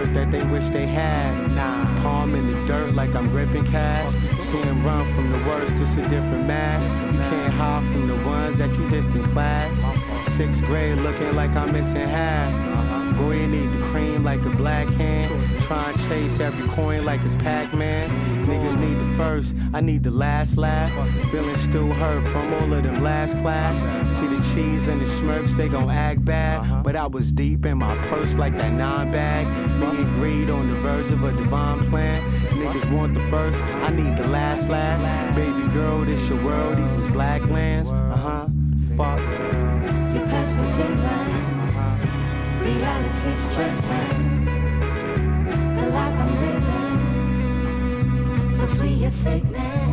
world that they wish they had. Palm in the dirt like I'm gripping cash. See him run from the worst, just a different mask. You can't hide from the ones that you dissed in class. 6th grade looking like I'm missing half. Boy, you need the cream like a black hand. Try and chase every coin like it's Pac-Man. Niggas need the first, I need the last laugh. Feeling still hurt from all of them last clash. See the cheese and the smirks, they gon' act bad. But I was deep in my purse like that 9 bag. Me and greed on the verge of a divine plan. Niggas want the first, I need the last laugh. Baby girl, this your world, these is black lands. Fuck. You pass the big line. Reality stricken. The life I'm living, so sweet your sickness.